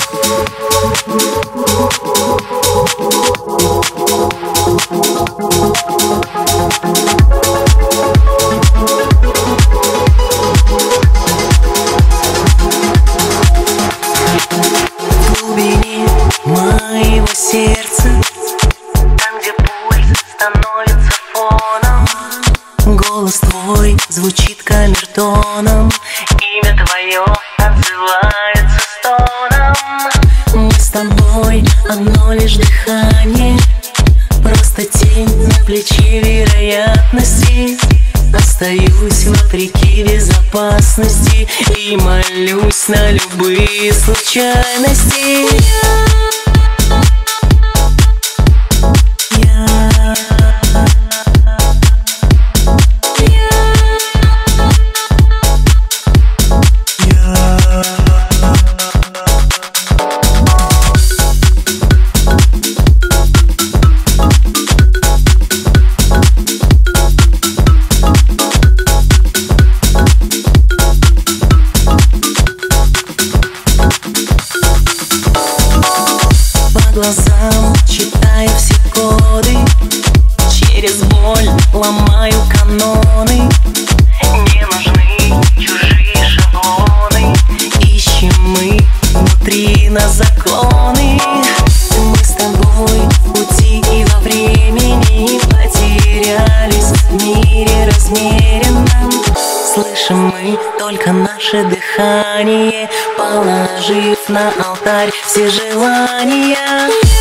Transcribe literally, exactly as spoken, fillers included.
Моего сердца, там, где пульс становится фоном, голос твой звучит камертоном, имя твое отзывается стоном. Мы с тобой одно лишь дыхание, просто тень на плече вероятности. Остаюсь вопреки безопасности и молюсь на любые случайности. Глазам читаю все коды, через боль ломаю каноны. Не нужны чужие шаблоны, ищем мы внутри нас законы. Мы с тобой в пути и во времени потерялись в мире размеренном. Слышим мы только наше дыхание, положив на алтарь все желания.